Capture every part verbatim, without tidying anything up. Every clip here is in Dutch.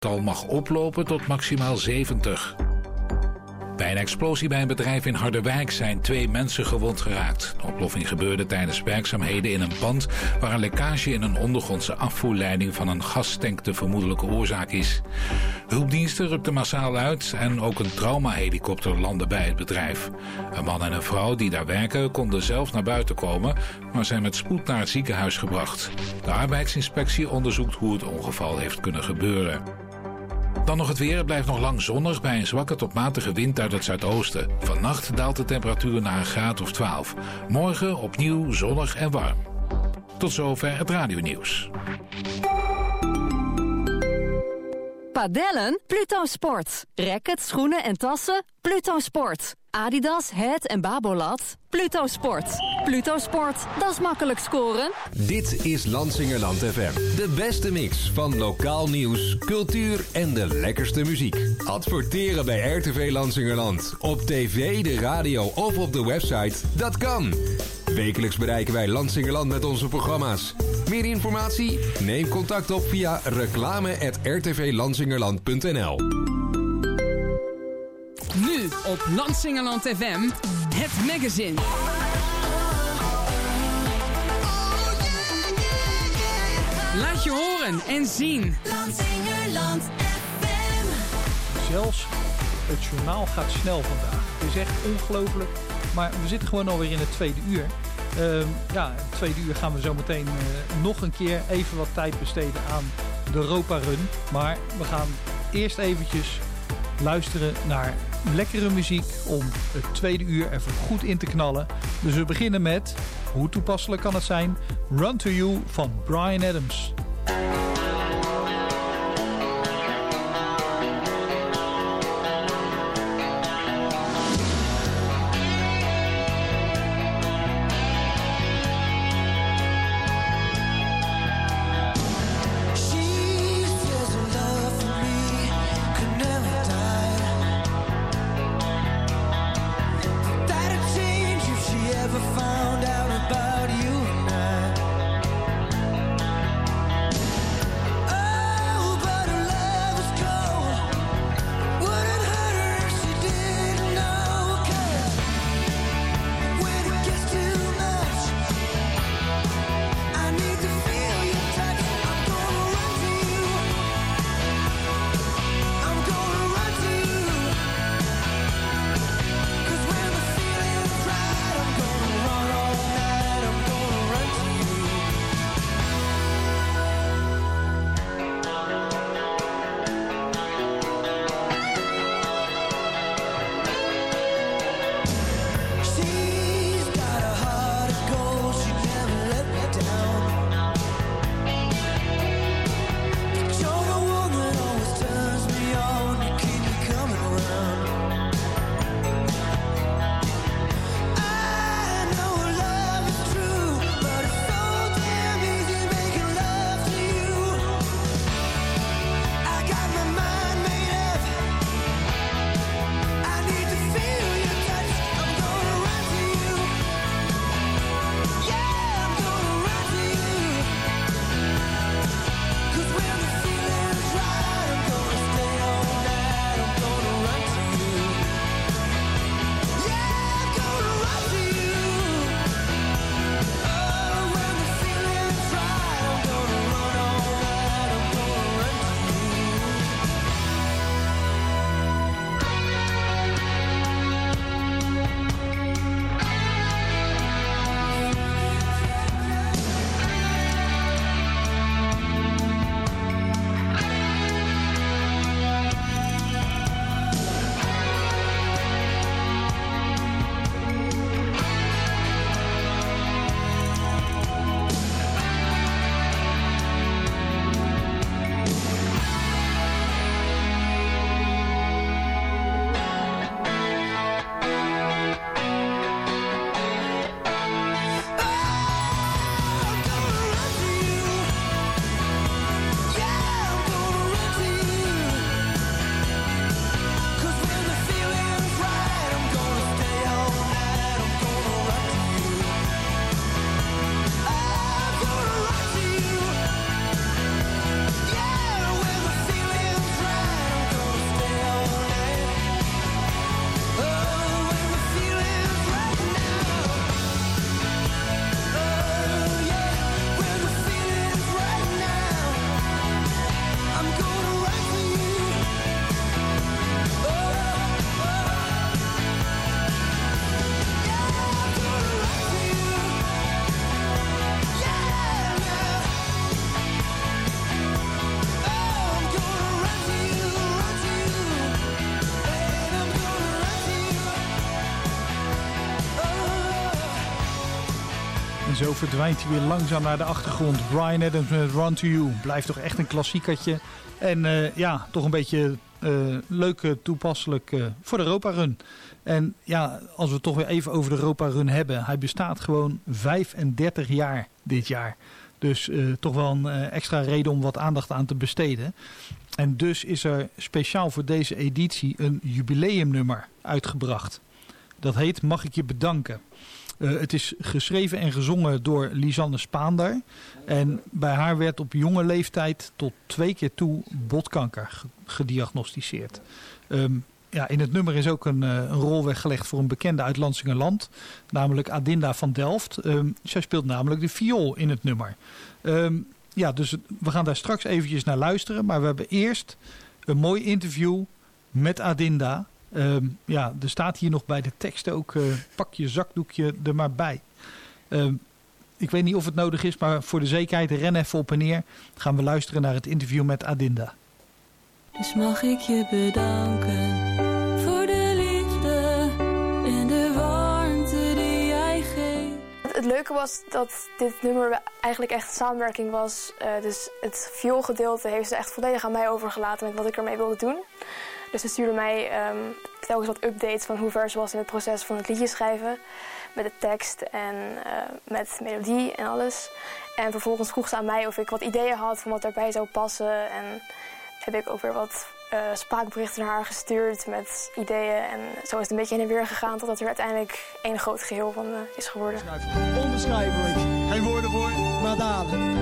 aantal mag oplopen tot maximaal zeventig. Bij een explosie bij een bedrijf in Harderwijk zijn twee mensen gewond geraakt. De ontploffing gebeurde tijdens werkzaamheden in een pand waar een lekkage in een ondergrondse afvoerleiding van een gastank de vermoedelijke oorzaak is. Hulpdiensten rukten massaal uit en ook een traumahelikopter landde bij het bedrijf. Een man en een vrouw die daar werken konden zelf naar buiten komen, maar zijn met spoed naar het ziekenhuis gebracht. De arbeidsinspectie onderzoekt hoe het ongeval heeft kunnen gebeuren. Dan nog het weer. Het blijft nog lang zonnig bij een zwakke tot matige wind uit het zuidoosten. Vannacht daalt de temperatuur naar een graad of twaalf. Morgen opnieuw zonnig en warm. Tot zover het radionieuws. Padellen? Pluto Sport. Rackets, schoenen en tassen? Pluto Sport. Adidas, Het en Babolat? Pluto Sport. Pluto Sport, dat is makkelijk scoren. Dit is Lansingerland F M. De beste mix van lokaal nieuws, cultuur en de lekkerste muziek. Adverteren bij R T V Lansingerland. Op tv, de radio of op de website. Dat kan. Wekelijks bereiken wij Lansingerland met onze programma's. Meer informatie? Neem contact op via reclame at r t v lansingerland punt n l. Nu op Lansingerland F M, het magazine. Laat je horen en zien. Lansingerland F M. Zelfs het journaal gaat snel vandaag. Het is echt ongelooflijk. Maar we zitten gewoon alweer in het tweede uur. Uh, ja, in het tweede uur gaan we zo meteen uh, nog een keer even wat tijd besteden aan de Europa Run. Maar we gaan eerst eventjes luisteren naar lekkere muziek om het tweede uur even goed in te knallen. Dus we beginnen met, hoe toepasselijk kan het zijn, Run to You van Bryan Adams. Found out about you and I. Zo verdwijnt hij weer langzaam naar de achtergrond. Bryan Adams met Run to You. Blijft toch echt een klassiekertje. En uh, ja, toch een beetje uh, leuk uh, toepasselijk uh, voor de Europa Run. En ja, als we het toch weer even over de Europa Run hebben. Hij bestaat gewoon vijfendertig jaar dit jaar. Dus uh, toch wel een uh, extra reden om wat aandacht aan te besteden. En dus is er speciaal voor deze editie een jubileumnummer uitgebracht. Dat heet Mag ik je bedanken. Uh, het is geschreven en gezongen door Lisanne Spaander. En bij haar werd op jonge leeftijd tot twee keer toe botkanker ge- gediagnosticeerd. Um, ja, in het nummer is ook een, uh, een rol weggelegd voor een bekende uit Lansingerland. Namelijk Adinda van Delft. Um, zij speelt namelijk de viool in het nummer. Um, ja, dus we gaan daar straks eventjes naar luisteren. Maar we hebben eerst een mooi interview met Adinda. Um, ja, er staat hier nog bij de tekst ook, uh, pak je zakdoekje er maar bij. Um, ik weet niet of het nodig is, maar voor de zekerheid, ren even op en neer. Gaan we luisteren naar het interview met Adinda. Dus mag ik je bedanken voor de liefde en de warmte die jij geeft. Het leuke was dat dit nummer eigenlijk echt samenwerking was. Uh, dus het vioolgedeelte heeft ze echt volledig aan mij overgelaten met wat ik ermee wilde doen. Dus ze stuurde mij um, telkens wat updates van hoe ver ze was in het proces van het liedje schrijven. Met de tekst en uh, met melodie en alles. En vervolgens vroeg ze aan mij of ik wat ideeën had van wat daarbij zou passen. En heb ik ook weer wat uh, spraakberichten naar haar gestuurd met ideeën. En zo is het een beetje heen en weer gegaan totdat er uiteindelijk één groot geheel van uh, is geworden. Onbeschrijfelijk. Geen woorden voor, maar daden.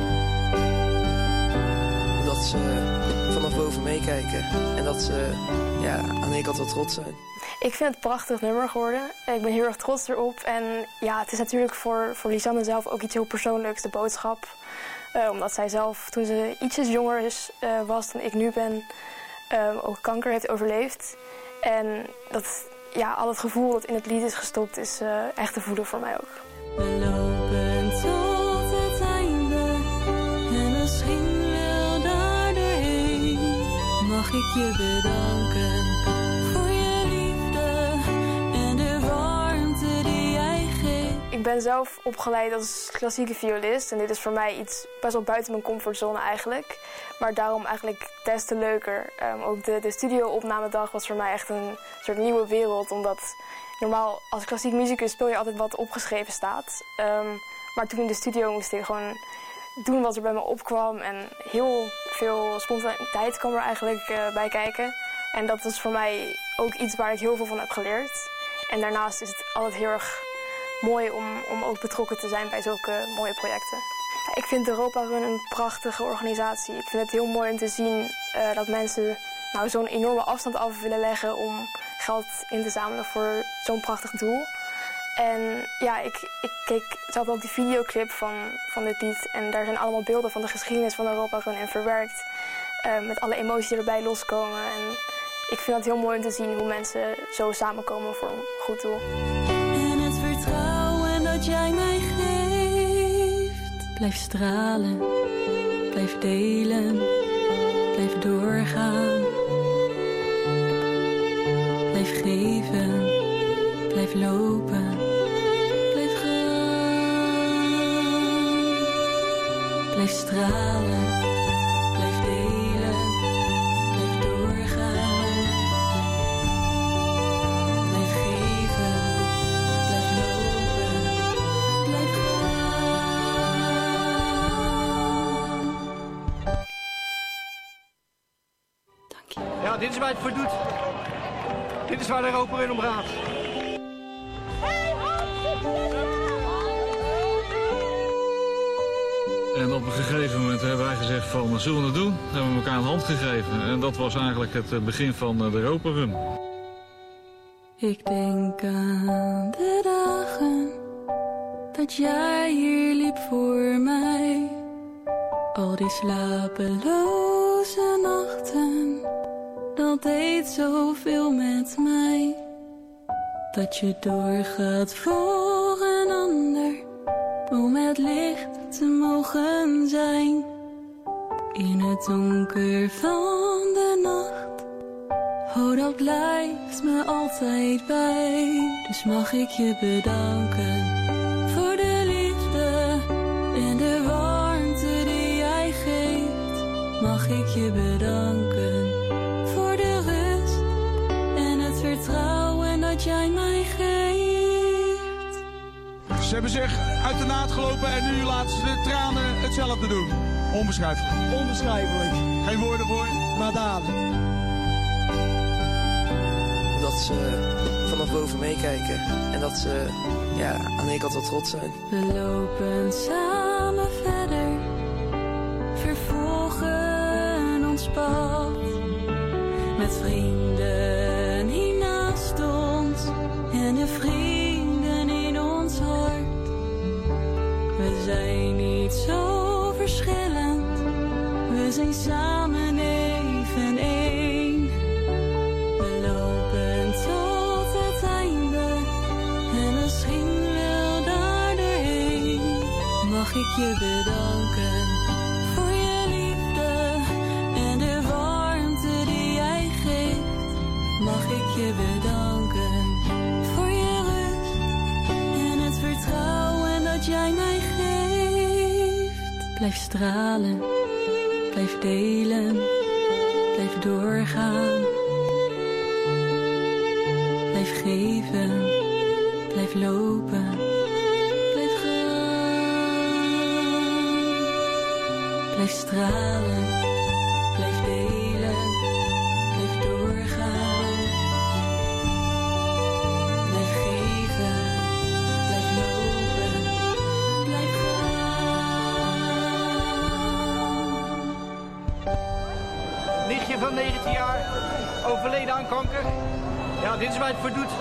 Dat ze vanaf boven meekijken en dat ze ja, aan de ene kant wel trots zijn. Ik vind het een prachtig nummer geworden. Ik ben heel erg trots erop. En ja, het is natuurlijk voor, voor Lisanne zelf ook iets heel persoonlijks, de boodschap. Uh, omdat zij zelf, toen ze ietsjes jonger is, uh, was dan ik nu ben, uh, ook kanker heeft overleefd. En dat, ja, al het gevoel dat in het lied is gestopt is uh, echt te voelen voor mij ook. We lopen tot het einde en misschien wel daar doorheen. Mag ik je bedanken voor je liefde en de warmte die jij geeft. Ik ben zelf opgeleid als klassieke violist en dit is voor mij iets best wel buiten mijn comfortzone eigenlijk. Maar daarom eigenlijk des te leuker. Um, ook de, de studio-opnamedag was voor mij echt een soort nieuwe wereld. Omdat normaal als klassiek muzikus speel je altijd wat opgeschreven staat. Um, maar toen in de studio moest ik gewoon doen wat er bij me opkwam. En heel veel spontaniteit kwam er eigenlijk uh, bij kijken. En dat is voor mij ook iets waar ik heel veel van heb geleerd. En daarnaast is het altijd heel erg mooi om, om ook betrokken te zijn bij zulke mooie projecten. Ja, ik vind de Europa Run een prachtige organisatie. Ik vind het heel mooi om te zien uh, dat mensen nou, zo'n enorme afstand af willen leggen om geld in te zamelen voor zo'n prachtig doel. En ja, ik, ik keek zelf ook die videoclip van, van dit lied en daar zijn allemaal beelden van de geschiedenis van de Europa Run in verwerkt. Uh, met alle emoties die erbij loskomen. En ik vind het heel mooi om te zien hoe mensen zo samenkomen voor een goed doel. En het vertrouwen dat jij mij geeft. Blijf stralen, blijf delen, blijf doorgaan. Blijf geven, blijf lopen, blijf gaan. Blijf stralen, blijf delen, blijf doorgaan. Blijf geven, blijf lopen, blijf gaan. Dank je. Ja, dit is waar het voor doet. Dit is waar de Europa Run om gaat. En op een gegeven moment hebben wij gezegd van, zullen we het doen? Hebben we elkaar een hand gegeven. En dat was eigenlijk het begin van de Europa Run. Ik denk aan de dagen dat jij hier liep voor mij. Al die slapeloze nachten, dat deed zoveel met mij. Dat je doorgaat voor een ander, om het licht te mogen zijn. In het donker van de nacht, oh dat blijft me altijd bij. Dus mag ik je bedanken voor de liefde hebben zich uit de naad gelopen en nu laten ze de tranen hetzelfde doen. Onbeschrijfelijk. Onbeschrijfelijk. Geen woorden voor. Maar daden. Dat ze vanaf boven meekijken. En dat ze ja, aan de ene kant wel trots zijn. We lopen samen verder. Vervolgen ons pad. Met vrienden hier naast ons. En de vrienden in ons hart. We zijn niet zo verschillend. We zijn samen even één. We lopen tot het einde. En misschien wel daar doorheen. Mag ik je bedanken voor je liefde en de warmte die jij geeft. Mag ik je bedanken voor je rust en het vertrouwen dat jij mij geeft. Blijf stralen, blijf delen, blijf doorgaan. Blijf geven, blijf lopen, blijf gaan. Blijf stralen, blijf delen, blijf doorgaan. Blijf geven, blijf lopen, blijf gaan. Nichtje van negentien jaar, overleden aan kanker. Ja, dit is waar het voor doet.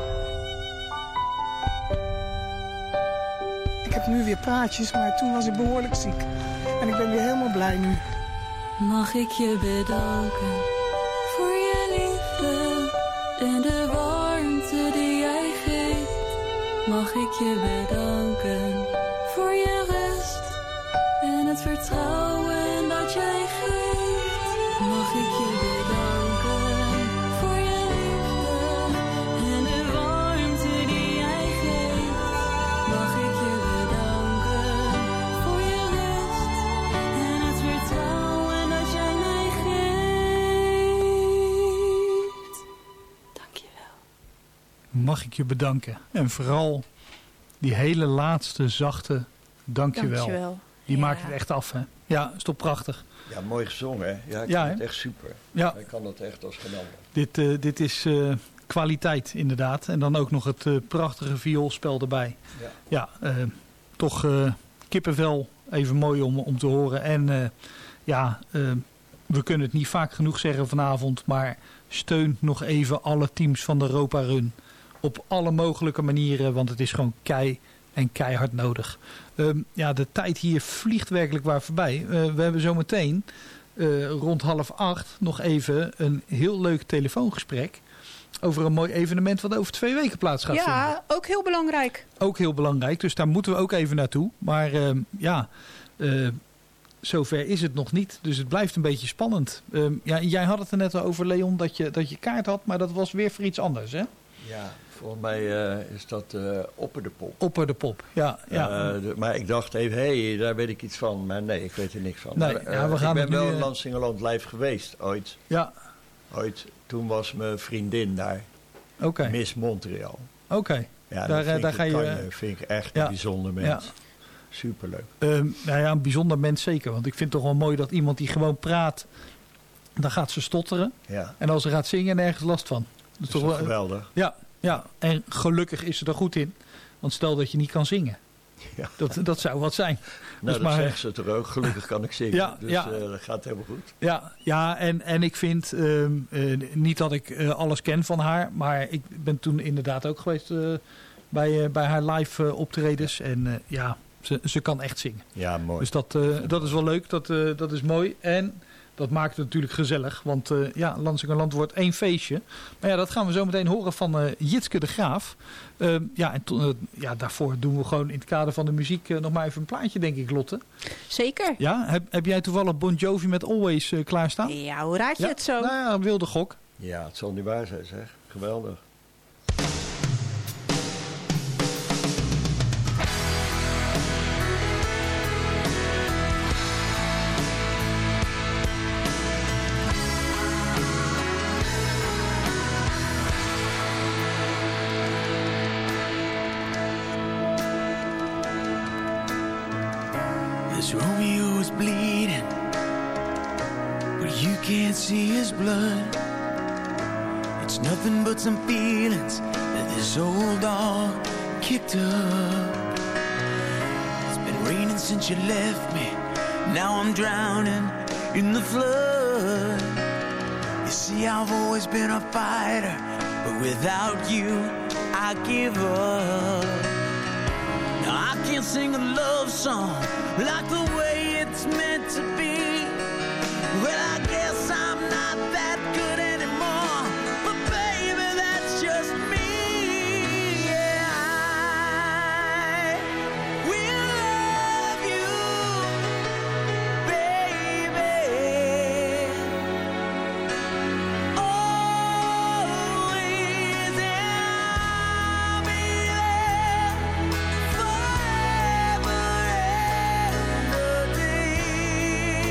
Ik heb nu weer praatjes, maar toen was ik behoorlijk ziek. En ik ben weer helemaal blij nu. Mag ik je bedanken voor je liefde en de warmte die jij geeft. Mag ik je bedanken voor je rust en het vertrouwen dat jij geeft. Mag ik je bedanken voor je liefde en de warmte die jij geeft. Mag ik je bedanken voor je rust en het vertrouwen dat jij mij geeft. Dankjewel. Mag ik je bedanken. En vooral die hele laatste zachte dankjewel. Dankjewel. Die Ja. maakt het echt af, hè? Ja, is toch prachtig. Ja, mooi gezongen, hè? Ja, ik Ja, vind het hè? echt super. Ja. Ik kan het echt als geen ander. Dit, eh, dit is eh, kwaliteit, inderdaad. En dan ook nog het eh, prachtige vioolspel erbij. Ja. Ja, eh, toch eh, kippenvel. Even mooi om, om te horen. En eh, ja, eh, we kunnen het niet vaak genoeg zeggen vanavond. Maar steun nog even alle teams van de Europa Run. Op alle mogelijke manieren. Want het is gewoon kei en keihard nodig. Um, ja, de tijd hier vliegt werkelijk waar voorbij. Uh, we hebben zometeen uh, rond half acht nog even een heel leuk telefoongesprek over een mooi evenement wat over twee weken plaats gaat vinden. Ja, ook heel belangrijk. Ook heel belangrijk, dus daar moeten we ook even naartoe. Maar uh, ja, uh, zover is het nog niet. Dus het blijft een beetje spannend. Uh, ja, jij had het er net al over, Leon, dat je, dat je kaart had, maar dat was weer voor iets anders, hè? Ja, volgens mij uh, is dat uh, Opper de Pop. Opper de Pop, ja. ja. Uh, de, maar ik dacht even, hé, hey, daar weet ik iets van. Maar nee, ik weet er niks van. Nee, maar, uh, ja, we gaan ik ben het wel nu, in Lansingerland live geweest, ooit. Ja. Ooit. Toen was mijn vriendin daar. Oké. Okay. Miss Montreal. Oké. Okay. Ja, daar, dat daar ga je... Kan, vind ik echt ja. een bijzonder mens. Ja. Superleuk. Um, nou ja, een bijzonder mens zeker. Want ik vind het toch wel mooi dat iemand die gewoon praat, dan gaat ze stotteren. Ja. En als ze gaat zingen, nergens last van. Dat is toch wel geweldig. Ja, ja, en gelukkig is ze er goed in. Want stel dat je niet kan zingen. Ja. Dat, dat zou wat zijn. Nou, dus dat maar, zegt ze toch ook. Gelukkig kan ik zingen. Ja, dus ja. Uh, dat gaat helemaal goed. Ja, ja en, en ik vind, uh, uh, niet dat ik uh, alles ken van haar. Maar ik ben toen inderdaad ook geweest uh, bij, uh, bij haar live uh, optredens. En uh, ja, ze, ze kan echt zingen. Ja, mooi. Dus dat, uh, dat is wel leuk. Dat, uh, dat is mooi. En dat maakt het natuurlijk gezellig. Want uh, ja, Lansingerland wordt één feestje. Maar ja, dat gaan we zo meteen horen van uh, Jitske de Graaf. Uh, ja, en to, uh, ja, daarvoor doen we gewoon in het kader van de muziek uh, nog maar even een plaatje, denk ik, Lotte. Zeker. Ja, heb, heb jij toevallig Bon Jovi met Always uh, klaarstaan? Ja, hoe raad je ja? het zo? Nou ja, wilde gok. Ja, het zal niet waar zijn, zeg. Geweldig. Yes, Romeo is bleeding, but you can't see his blood. It's nothing but some feelings that this old dog kicked up. It's been raining since you left me. Now I'm drowning in the flood. You see, I've always been a fighter, but without you, I give up. Now I can't sing a love song like the way it's meant to be. Well, I guess I'm not that good anymore, but baby, that's just me. Yeah, I will love you, baby, always, and I'll be there forever and a day.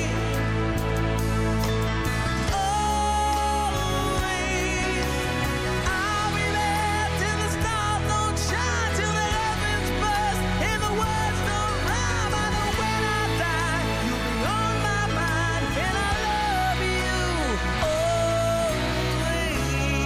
Always, I'll be there till the stars don't shine, till the heavens burst and the words don't rhyme. I know when I die, you'll be on my mind, and I love you always.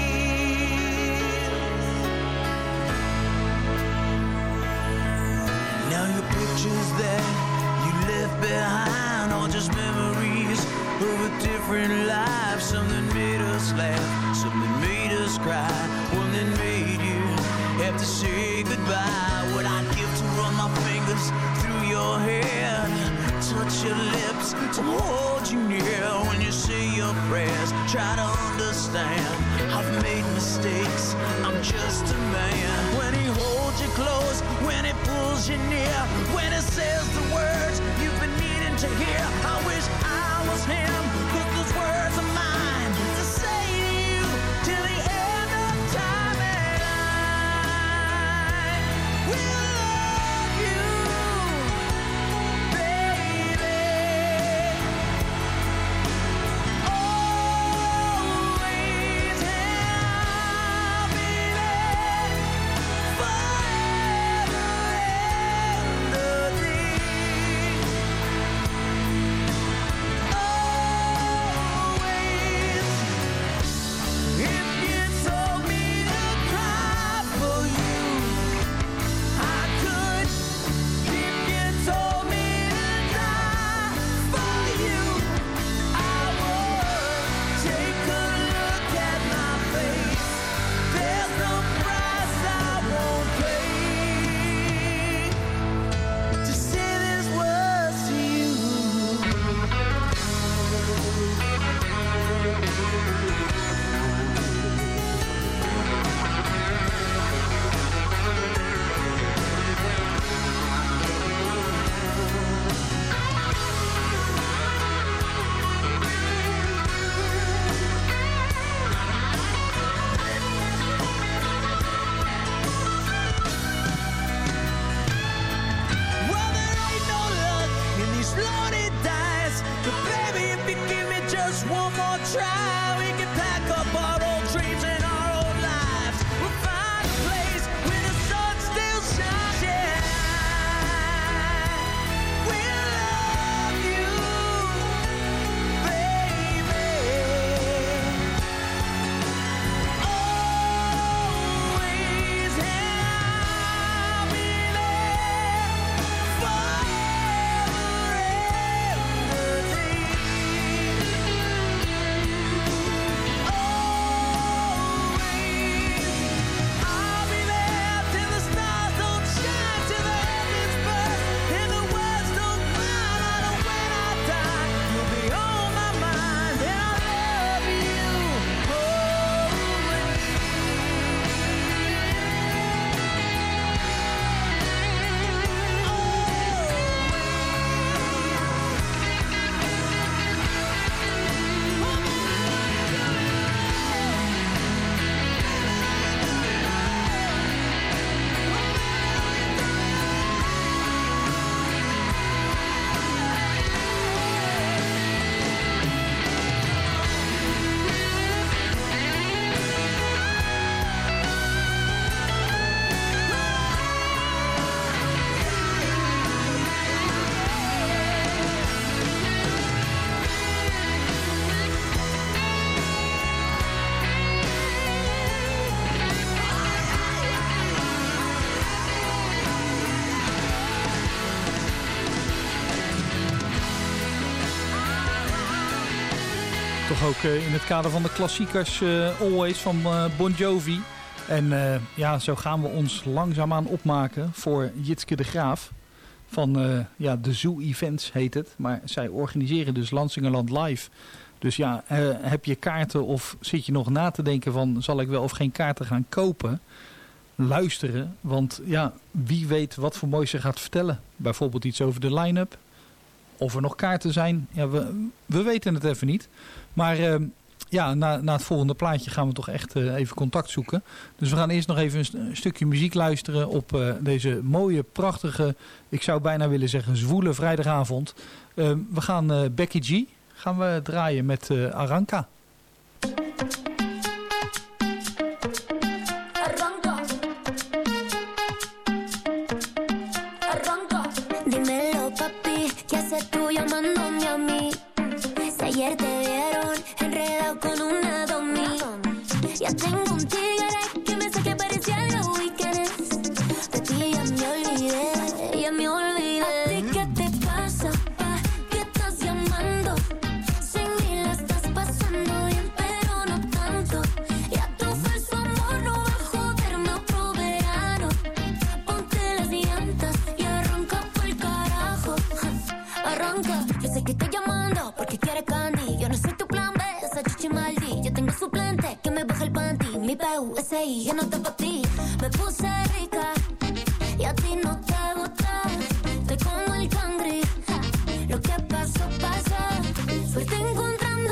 Now your pictures that you left behind are just memories of a different life. Something made us laugh, something made us cry, one that made you have to say goodbye. What I'd give to run my fingers through your hair, touch your lips, to hold you near when you say your prayers. Try to understand, I've made mistakes, I'm just a man. When he holds you close, when he pulls you near, when he says the words you've been needing to hear, I wish I was him, 'cause those words are mine to say to you till the end of time. And I will love you, baby, always, and I'll be there forever and a day. Always, toch ook uh, in het kader van de klassiekers uh, Always van uh, Bon Jovi. En uh, ja, zo gaan we ons langzaamaan opmaken voor Jitske de Graaf. Van uh, ja, de Zoo Events heet het. Maar zij organiseren dus Lansingerland Live. Dus ja, uh, heb je kaarten of zit je nog na te denken van... zal ik wel of geen kaarten gaan kopen? Luisteren, want ja, wie weet wat voor moois ze gaat vertellen. Bijvoorbeeld iets over de line-up. Of er nog kaarten zijn. Ja, we, we weten het even niet. Maar uh, ja, na, na het volgende plaatje gaan we toch echt uh, even contact zoeken. Dus we gaan eerst nog even een, een stukje muziek luisteren op uh, deze mooie, prachtige... ik zou bijna willen zeggen zwoele vrijdagavond. Uh, we gaan uh, Becky G gaan we draaien met uh, Aranka. Ayer te vieron enredado con una domi. Ya tengo un tigre que me saque parecía los weekends. De ti ya me olvidé, ya me olvidé. ¿A ti qué te pasa? ¿Pa qué estás llamando? Sin mí la estás pasando bien, pero no tanto. Ya tu falso amor no va a joderme otro verano. Ponte las llantas y arranca pa'l carajo. Arranca, yo sé que estoy llamando porque quieres candy. Yo no soy tu plan B, esa chichi maldi. Yo tengo suplente que me baja el panty. Mi P U S I, yo no te pa' ti. Me puse rica y a ti no te gusta. Estoy como el cangri. Lo que pasó, pasó. Suerte encontrando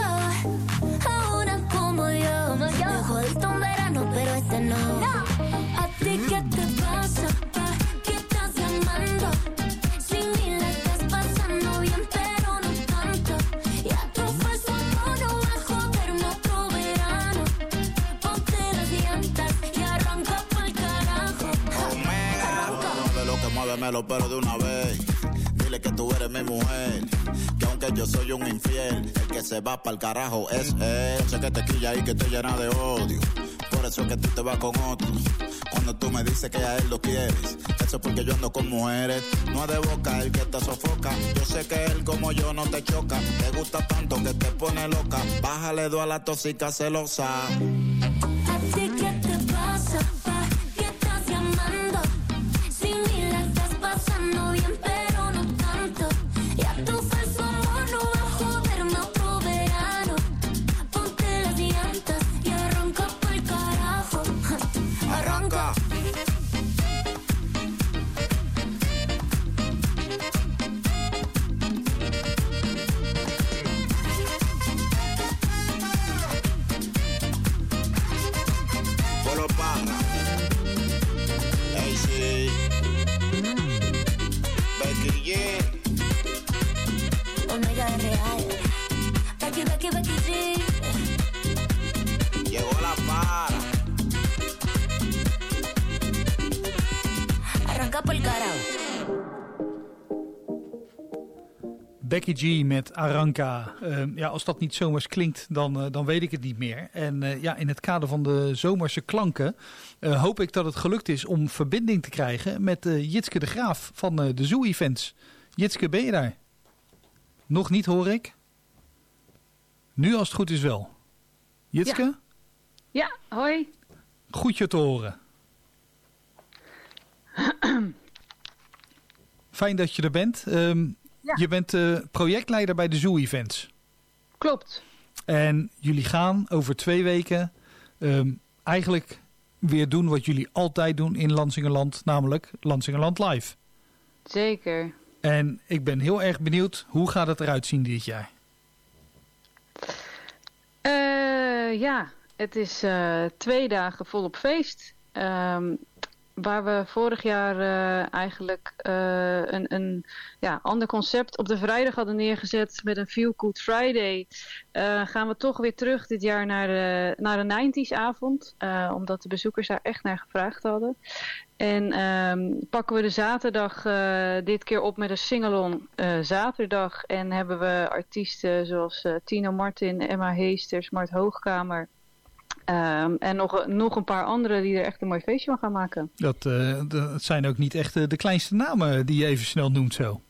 a una como yo. Me jodiste un verano, pero este no. ¿A ti qué te pasa? ¿Pa qué estás llamando? Sin mí la estás pasando bien, pero no tanto. Ya tu falso amor no va a joderme otro verano. Ponte las llantas y arranca pa'l carajo. Omega, de lo que muéveme los pelos de una vez. Dile que tú eres mi mujer, que aunque yo soy un infiel, el que se va pa'l carajo es él. Sé que te quilla y que te llena de odio, por eso es que tú te vas con otro. Cuando tú me dices que a él lo quieres, eso es porque yo ando con mujeres. No es de boca el que te sofoca. Yo sé que él como yo no te choca. Te gusta tanto que te pone loca. Bájale dos a la tóxica celosa. ¿A ti qué te pasa? ¿Pa qué estás llamando? Sin mí la estás pasando bien, pero no tanto. Ya tu falso amor no va a joderme otro verano. Ponte las llantas y arranca pa'l carajo. Arranca. Polo Parra. A C. Becky G. Omega es real. Becky, Becky, Becky G. Llegó la para. Arranca pa'l carajo. Becky G met Aranka. Uh, ja, als dat niet zomers klinkt, dan, uh, dan weet ik het niet meer. En uh, ja, in het kader van de zomerse klanken uh, hoop ik dat het gelukt is om verbinding te krijgen met uh, Jitske de Graaf van uh, de Zoo Events. Jitske, ben je daar? Nog niet, hoor ik. Nu als het goed is wel. Jitske? Ja, ja, hoi. Goed je te horen. Fijn dat je er bent. Um, ja. Je bent uh, projectleider bij de Zoo Events. Klopt. En jullie gaan over twee weken um, eigenlijk weer doen wat jullie altijd doen in Lansingerland, namelijk Lansingerland Live. Zeker. En ik ben heel erg benieuwd, hoe gaat het eruit zien dit jaar? Uh, ja, het is uh, twee dagen volop feest. Um, Waar we vorig jaar uh, eigenlijk uh, een, een ja, ander concept op de vrijdag hadden neergezet met een Feel Good Friday, uh, gaan we toch weer terug dit jaar naar de, naar de negentig avond. Uh, omdat de bezoekers daar echt naar gevraagd hadden. En um, pakken we de zaterdag uh, dit keer op met een singalong uh, zaterdag. En hebben we artiesten zoals uh, Tino Martin, Emma Heesters, Mart Hoogkamer. Um, en nog, nog een paar anderen die er echt een mooi feestje van gaan maken. Dat, uh, dat zijn ook niet echt de kleinste namen die je even snel noemt zo.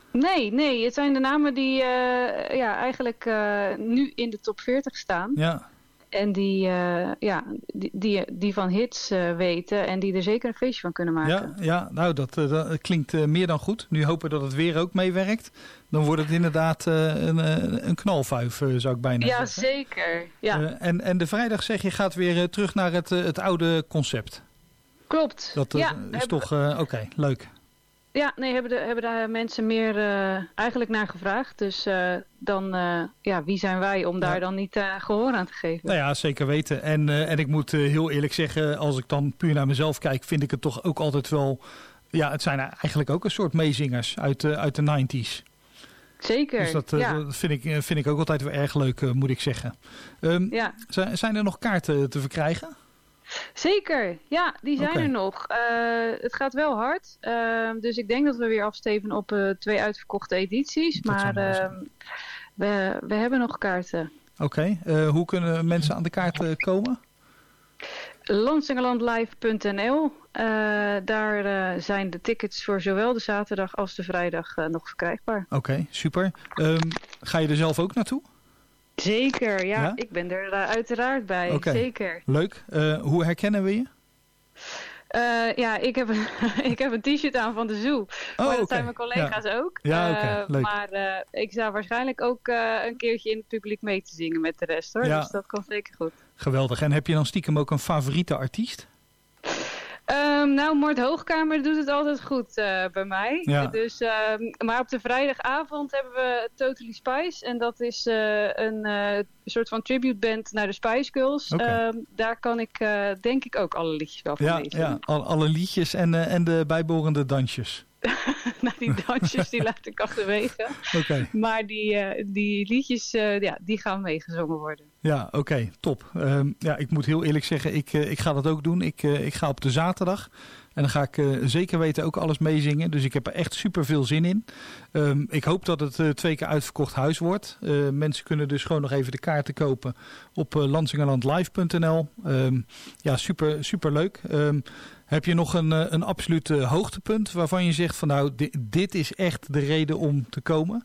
Nee, nee. Het zijn de namen die uh, ja, eigenlijk uh, nu in de top veertig staan. Ja. En die, uh, ja, die, die, die van hits uh, weten en die er zeker een feestje van kunnen maken. Ja, ja nou dat, uh, dat klinkt uh, meer dan goed. Nu hopen dat het weer ook meewerkt. Dan wordt het inderdaad uh, een, uh, een knalvuif, uh, zou ik bijna ja, zeggen. Zeker. Ja, uh, en, en de vrijdag zeg je gaat weer uh, terug naar het, uh, het oude concept. Klopt. Dat uh, ja, is hebben... toch, uh, oké, okay, leuk. Ja, nee, hebben, de, hebben daar mensen meer uh, eigenlijk naar gevraagd. Dus uh, dan, uh, ja, wie zijn wij om daar ja. dan niet uh, gehoor aan te geven? Nou ja, zeker weten. En, uh, en ik moet uh, heel eerlijk zeggen, als ik dan puur naar mezelf kijk, vind ik het toch ook altijd wel... Ja, het zijn eigenlijk ook een soort meezingers uit, uh, uit de negentig. Zeker, Dus dat, uh, ja. dat vind, ik, vind ik ook altijd wel erg leuk, uh, moet ik zeggen. Um, ja. z- zijn er nog kaarten te verkrijgen? Zeker, ja, die zijn okay. er nog. Uh, het gaat wel hard. Uh, dus ik denk dat we weer afsteven op uh, twee uitverkochte edities. Dat maar uh, we, we hebben nog kaarten. Oké, okay. uh, hoe kunnen mensen aan de kaarten komen? Lansingerlandlive punt n l. Uh, daar uh, zijn de tickets voor zowel de zaterdag als de vrijdag uh, nog verkrijgbaar. Oké, okay, super. Um, ga je er zelf ook naartoe? Zeker, ja. ja? Ik ben er uh, uiteraard bij. Okay. Zeker. Leuk. Uh, hoe herkennen we je? Uh, ja, ik heb, een, ik heb een t-shirt aan van de Zoo. Oh, maar dat okay. zijn mijn collega's ja. ook. Ja, okay. uh, Leuk. Maar uh, ik sta waarschijnlijk ook uh, een keertje in het publiek mee te zingen met de rest, hoor. Ja. Dus dat komt zeker goed. Geweldig. En heb je dan stiekem ook een favoriete artiest? Um, nou, Mort Hoogkamer doet het altijd goed uh, bij mij. Ja. Dus, uh, maar op de vrijdagavond hebben we Totally Spice. En dat is uh, een uh, soort van tributeband naar de Spice Girls. Okay. Um, daar kan ik uh, denk ik ook alle liedjes wel van ja, lezen. Ja, al, alle liedjes en, uh, en de bijbehorende dansjes. Nou, die dansjes die laat ik achterwege. Okay. Maar die, uh, die liedjes, uh, ja, die gaan meegezongen worden. Ja, oké, okay, top. Um, ja, ik moet heel eerlijk zeggen, ik, uh, ik ga dat ook doen. Ik, uh, ik ga op de zaterdag en dan ga ik uh, zeker weten ook alles meezingen. Dus ik heb er echt super veel zin in. Um, ik hoop dat het uh, twee keer uitverkocht huis wordt. Uh, mensen kunnen dus gewoon nog even de kaarten kopen op uh, lansingerlandlive punt n l. Um, ja, super, super leuk. Um, heb je nog een, een absoluut uh, hoogtepunt waarvan je zegt van nou, dit, dit is echt de reden om te komen?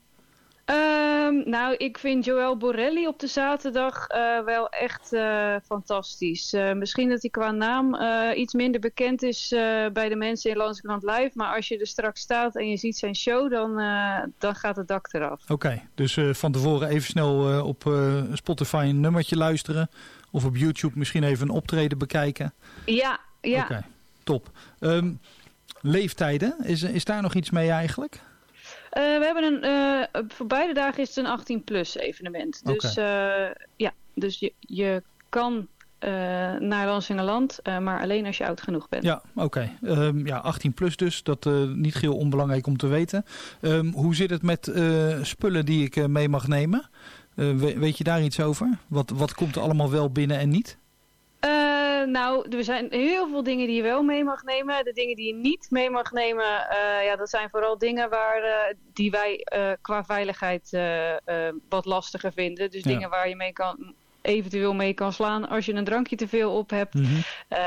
Um, nou, ik vind Joël Borrelli op de zaterdag uh, wel echt uh, fantastisch. Uh, misschien dat hij qua naam uh, iets minder bekend is uh, bij de mensen in Lansingerland Live. Maar als je er straks staat en je ziet zijn show, dan, uh, dan gaat het dak eraf. Oké, okay, dus uh, van tevoren even snel uh, op uh, Spotify een nummertje luisteren. Of op YouTube misschien even een optreden bekijken. Ja, ja. Oké, okay, top. Um, leeftijden, is, is daar nog iets mee eigenlijk? Uh, we hebben een, uh, voor beide dagen is het een achttien plus evenement. Dus, okay. uh, ja, dus je, je kan uh, naar Lansingerland, uh, maar alleen als je oud genoeg bent. Ja, oké. Okay. Um, ja, achttien plus dus. Dat uh, niet geheel onbelangrijk om te weten. Um, hoe zit het met uh, spullen die ik uh, mee mag nemen? Uh, we, weet je daar iets over? Wat, wat komt er allemaal wel binnen en niet? Uh, nou, er zijn heel veel dingen die je wel mee mag nemen. De dingen die je niet mee mag nemen, uh, ja, dat zijn vooral dingen waar, uh, die wij uh, qua veiligheid uh, uh, wat lastiger vinden. Dus ja. dingen waar je mee kan, eventueel mee kan slaan als je een drankje te veel op hebt. Mm-hmm. Uh,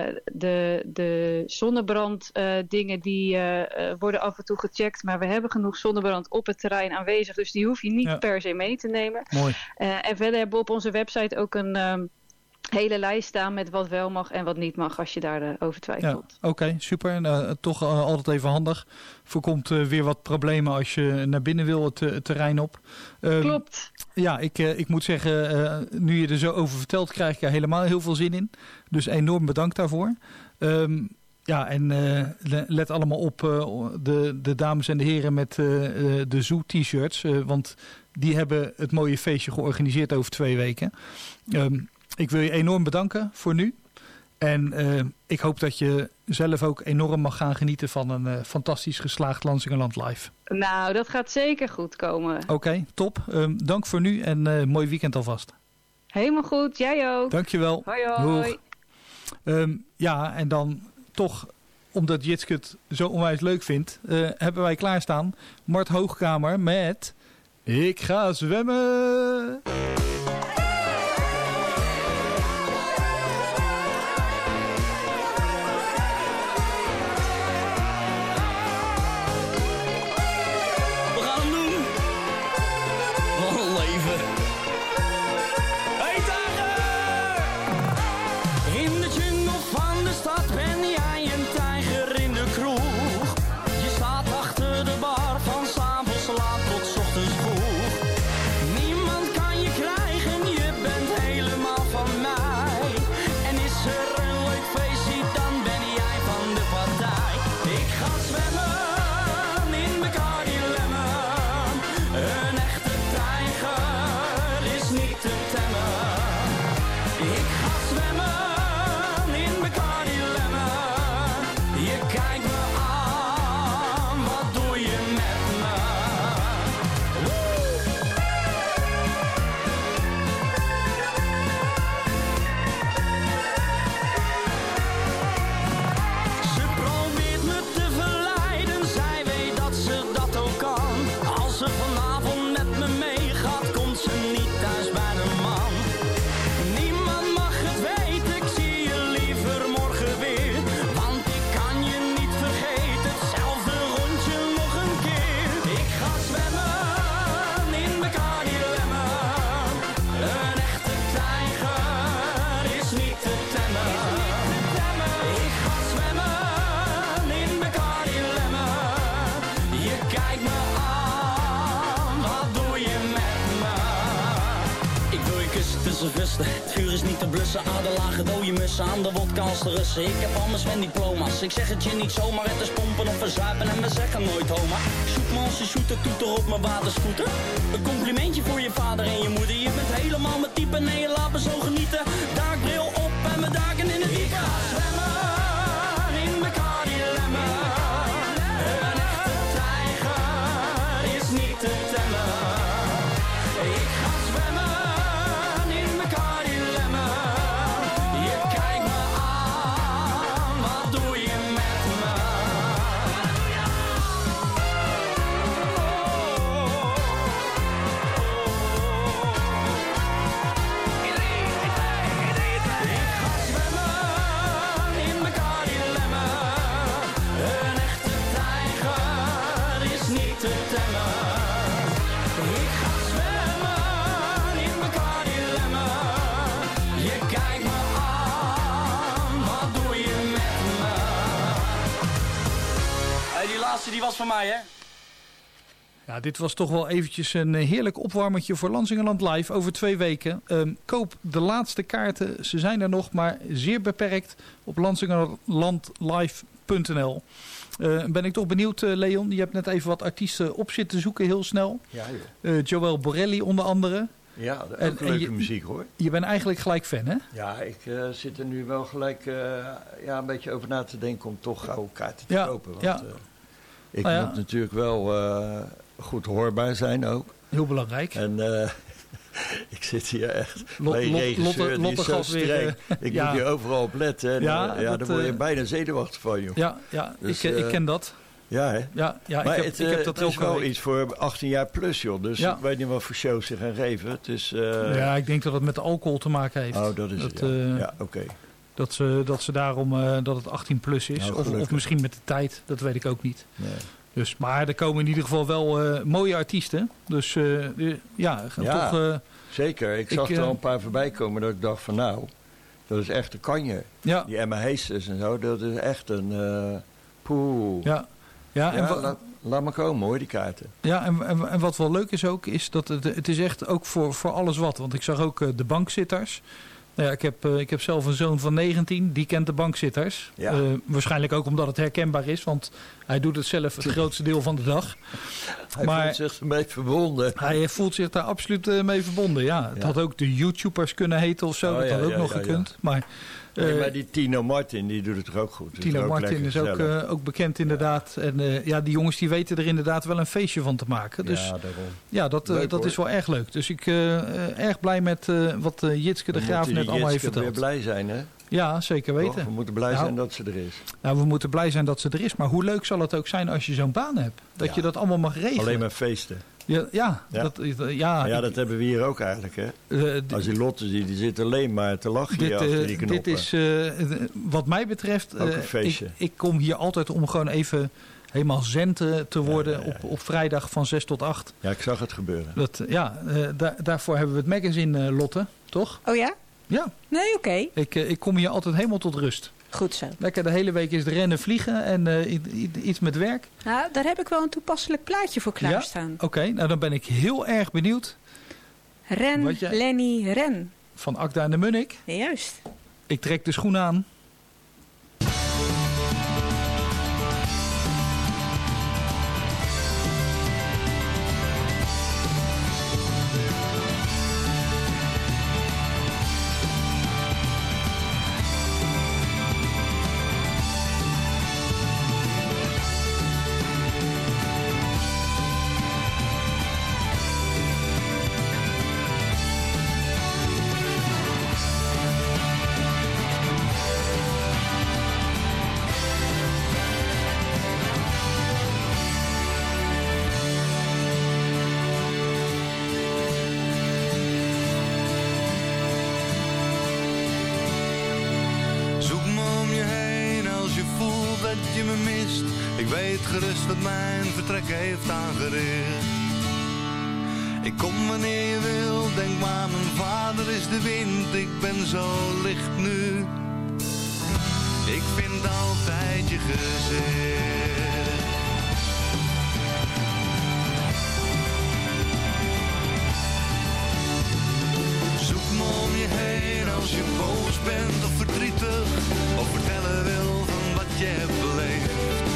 de, de zonnebrand uh, dingen die uh, worden af en toe gecheckt. Maar we hebben genoeg zonnebrand op het terrein aanwezig. Dus die hoef je niet ja. per se mee te nemen. Mooi. Uh, en verder hebben we op onze website ook een... Um, hele lijst staan met wat wel mag en wat niet mag als je daarover twijfelt. Ja, Oké, okay, super. Uh, toch uh, altijd even handig. Voorkomt uh, weer wat problemen als je naar binnen wil het, het terrein op. Um, Klopt. Ja, ik, uh, ik moet zeggen, uh, nu je er zo over vertelt, krijg ik er helemaal heel veel zin in. Dus enorm bedankt daarvoor. Um, ja, en uh, let allemaal op uh, de, de dames en de heren met uh, de Zoo t-shirts. Uh, want die hebben het mooie feestje georganiseerd over twee weken. Um, Ik wil je enorm bedanken voor nu. En uh, ik hoop dat je zelf ook enorm mag gaan genieten van een uh, fantastisch geslaagd Lansingerland Live. Nou, dat gaat zeker goed komen. Oké, okay, top. Um, dank voor nu en uh, mooi weekend alvast. Helemaal goed, jij ook. Dankjewel. Hoi hoi. Um, ja, en dan toch, omdat Jitske het zo onwijs leuk vindt, uh, hebben wij klaarstaan Mart Hoogkamer met Ik ga zwemmen. Ik ga zwemmen in Bacardi Lemon. Je kijkt me aan, wat doe je met me? Ze probeert me te verleiden, zij weet dat ze dat ook kan. Als ze vanavond met me meegaat, komt ze niet thuis bij de man. Niemand mag het weten, ik zie je liever morgen weer. Want ik kan je niet vergeten, hetzelfde rondje nog een keer. Ik ga zwemmen in Bacardi Lemon. Een echte tijger is niet te temmen. Ik ga zwemmen in Bacardi Lemon. Je kijkt me aan, wat doe je met me? Ik wil je kussen tussen vesten. Het vuur is niet te blussen. Aan de lage dode mussen, aan de wodka als de Russen. Ik heb anders mijn diploma's. Ik zeg het je niet zomaar. Het is pompen of verzuipen en we zeggen nooit homa. Zoek me als je zoete toeter op mijn waterscooter. Een complimentje voor je vader en je moeder. Je bent helemaal mijn type, nee je laat me zo genieten. Daakbril op en mijn daken in het diepe. Ik ga zwemmen in Bacardi Lemon. Een echte tijger is niet te temmen. Ik ga zwemmen in Bacardi Lemon. Je kijkt me aan, wat doe je met me? Ik ga zwemmen in Bacardi Lemon. Een echte tijger is niet te temmen. Ik ga zwemmen in Bacardi Lemon. Je kijkt me aan, wat doe je met me? Hey, die laatste die was van mij, hè? Ja, dit was toch wel eventjes een eh, heerlijk opwarmertje voor Lansingerland Live over twee weken. Ehm, koop de laatste kaarten, ze zijn er nog, maar zeer beperkt op lansingerlandlive punt n l. Eh, ben ik toch benieuwd, eh, Leon? Je hebt net even wat artiesten op zitten zoeken, heel snel. Ja, joh. Eh, Joël Borelli onder andere. Ja, dat is En- ook en leuke je- muziek hoor. Je bent eigenlijk gelijk fan, hè? Ja, ik eh, zit er nu wel gelijk eh, ja, een beetje over na te denken om toch gauw kaarten te Ja, kopen. Want ja. eh, ik Nou ja. moet natuurlijk wel eh, goed hoorbaar zijn ook. Heel belangrijk. En eh, ik zit hier echt Lot- bij een Lot- regisseur, Lotte- die Lotte is zo gaf weer, streng. eh, ik ja. moet hier overal op letten. En, Ja, eh, ja, dat, daar word je eh, bijna zenuwachtig van, joh. Ja, ja Dus, ik, ik eh, ken dat. Ja, hè? Ja, ja Maar ik, heb, het, ik heb eh, dat het is elke wel week. iets voor achttien jaar plus, joh. Dus Ja. ik weet niet wat voor shows ze gaan geven. Het is, eh, Ja, ik denk dat het met de alcohol te maken heeft. Oh, dat is het, ja. eh, Ja, oké. Dat ze, dat ze daarom eh, dat het achttien plus is. Nou, of, of gelukkig. misschien met de tijd, dat weet ik ook niet. Nee. Dus, maar er komen in ieder geval wel eh, mooie artiesten. Dus eh, de- ja, Ja, toch... eh, zeker. Ik zag ik, er al eh, een paar voorbij komen dat ik dacht van nou, dat is echt een kanje. Ja. Die Emma Heesters en zo, dat is echt een uh, poeh. Ja, ja, en wa- laat, laat maar komen hoor, die kaarten. Ja, en, en, en wat wel leuk is ook, is dat het, het is echt ook voor, voor alles wat. Want ik zag ook eh, de bankzitters. Nou ja, ik heb, eh, ik heb zelf een zoon van negentien, die kent de bankzitters. Ja. Eh, waarschijnlijk ook omdat het herkenbaar is, want hij doet het zelf het grootste deel van de dag. Hij Maar- voelt zich ermee verbonden. Hij voelt zich daar absoluut eh, mee verbonden, ja. Het Ja. had ook de YouTubers kunnen heten of zo, Oh, dat ja, had ook ja, nog ja, gekund. ja. Maar, Nee, eh, maar die Tino Martin, die doet het toch ook goed. Het is Tino ook Martin lekker is ook, gezellig. eh, ook bekend inderdaad. En eh, ja, die jongens die weten er inderdaad wel een feestje van te maken. Dus Ja, daarom. ja, dat, eh, Leuk, dat hoor. is wel erg leuk. Dus ik ben erg blij met eh, wat eh, Jitske de We Graaf moeten net die allemaal heeft Jitske verteld. weer blij zijn, hè? Ja, zeker Toch? weten. We moeten blij Nou, zijn dat ze er is. Nou, we moeten blij zijn dat ze er is. Maar hoe leuk zal het ook zijn als je zo'n baan hebt? Dat Ja. je dat allemaal mag regelen. Alleen maar feesten. Ja, ja, Ja. Dat, ja, Maar ja, ik- dat hebben we hier ook eigenlijk, hè? eh, d- Als die Lotte ziet, die zit alleen maar te lachen hier Dit, achter eh, die knoppen. dit is, eh, d- wat mij betreft, Ook een eh, feestje. ik, ik kom hier altijd om gewoon even helemaal zen te, te worden ja, ja, Op, op vrijdag van zes tot acht. Ja, ik zag het gebeuren. Dat, ja, eh, daar, daarvoor hebben we het magazine, eh, Lotte, toch? Oh ja? Ja. Nee, oké. Ik, eh, ik kom hier altijd helemaal tot rust. Goed zo. Lekker de hele week is het rennen, vliegen en eh, i- i- iets met werk. Nou, daar heb ik wel een toepasselijk plaatje voor klaarstaan. Ja? Oké, nou dan ben ik heel erg benieuwd. Ren, Wat jij- Lenny, ren. Van Akda en de Munnik. Ja, juist. Ik trek de schoen aan. me mist, ik weet gerust wat mijn vertrek heeft aangericht. Ik kom wanneer je wil, denk maar mijn vader is de wind, ik ben zo licht nu. Ik vind altijd je gezicht. Zoek me om je heen als je boos bent of verdrietig, of vertellen wil van wat je hebt beleefd.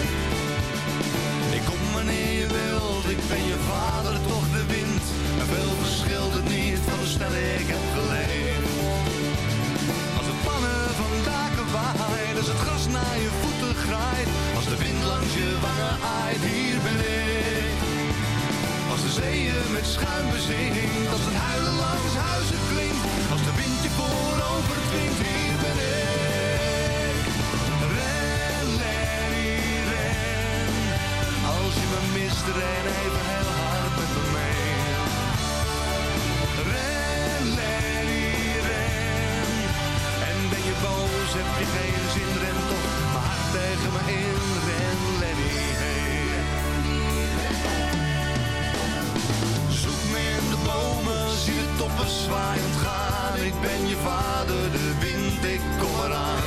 Ik kom wanneer je wilt, ik ben je vader, toch de wind. En veel verschilt het niet van hoe snel ik heb geleefd. Als het pannen van daken waait, als het gras naar je voeten graait, als de wind langs je wangen aait, hier ben ik. Als de zeeën met schuim bezinkt, als het huilen langs huizen klinkt, als de wind je voorover dwingt, hier ben ik. Ren, Lenny, ren. Als je me mist, ren even heel hard met me mee. Ren, Lenny, ren. En ben je boos, heb je geen zin, ren toch mijn hart tegen me in. Ren, Lenny, hey. Zoek me in de bomen, zie de toppen zwaaiend gaan. Ik ben je vader, de wind, ik kom eraan.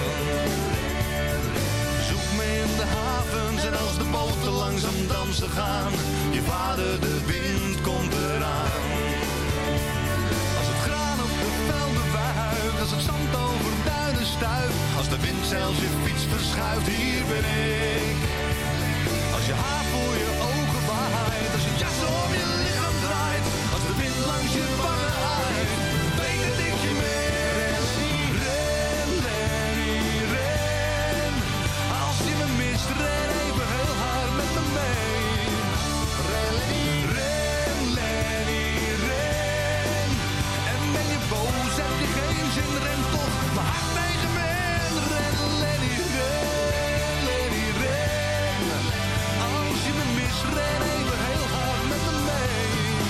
Zoek me in de havens en als de boten langzaam dansen gaan. Je vader, de wind, komt eraan. Als het graan op de velden wuift, als het zand over duinen stuift, als de wind zelfs je fiets verschuift, hier ben ik. Als je haar voor je ogen waait, als je jas om je lichaam draait, als de wind langs je wangen aait, weet dat ik je mee. Ren, Lenny, ren. Als je me mist, ren even heel hard met me mee. Ren, ren, Lenny, ren. En ben je boos, heb je geen zin, ren toch mijn hart tegen me in. Ren, Lenny, ren, Lenny, ren. Als je me mist, ren even heel hard met me mee.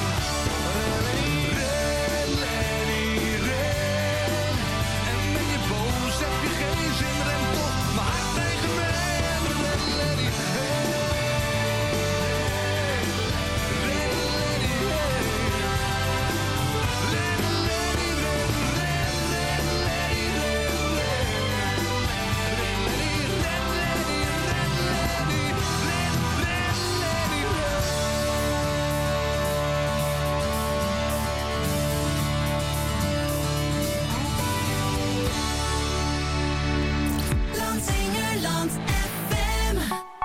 Ren, Lenny, ren. En ben je boos, heb je geen zin, ren toch mijn hart tegen me in. Ren, Lenny, hey. Ren, Lenny, hey. Ren, Lenny, ren, ren, ren, Lenny, ren, ren. Ren, Lenny, ren, Lenny, ren, Lenny, ren, ren, Lenny, ren. Landsingerland F M.